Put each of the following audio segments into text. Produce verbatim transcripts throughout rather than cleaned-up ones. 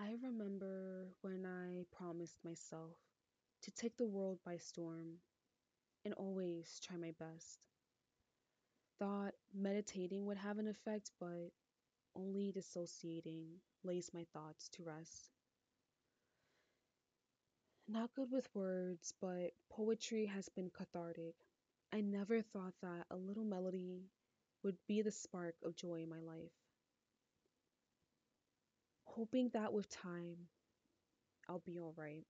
I remember when I promised myself to take the world by storm and always try my best. Thought meditating would have an effect, but only dissociating lays my thoughts to rest. Not good with words, but poetry has been cathartic. I never thought that a little melody would be the spark of joy in my life. Hoping that with time, I'll be alright.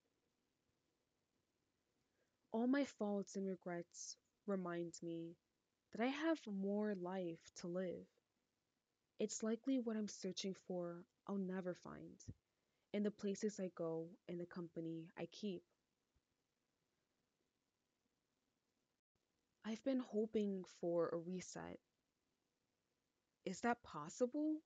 All my faults and regrets remind me that I have more life to live. It's likely what I'm searching for I'll never find in the places I go and the company I keep. I've been hoping for a reset. Is that possible?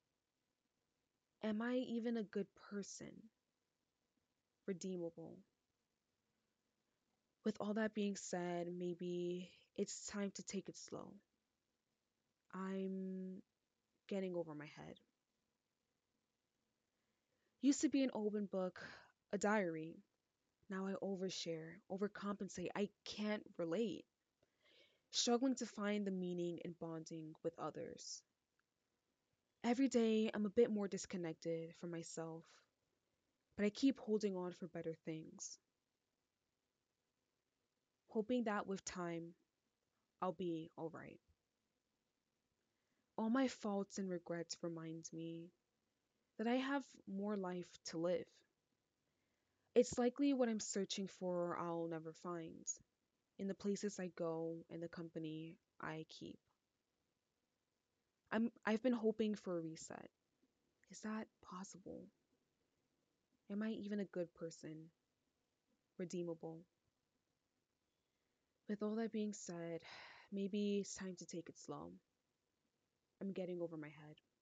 Am I even a good person? Redeemable. With all that being said, maybe it's time to take it slow. I'm getting over my head. Used to be an open book, a diary. Now I overshare, overcompensate. I can't relate. Struggling to find the meaning in bonding with others. Every day I'm a bit more disconnected from myself, but I keep holding on for better things, hoping that with time I'll be alright. All my faults and regrets remind me that I have more life to live. It's likely what I'm searching for I'll never find in the places I go and the company I keep. I'm I've been hoping for a reset. Is that possible? Am I even a good person? Redeemable? With all that being said, maybe it's time to take it slow. I'm getting over my head.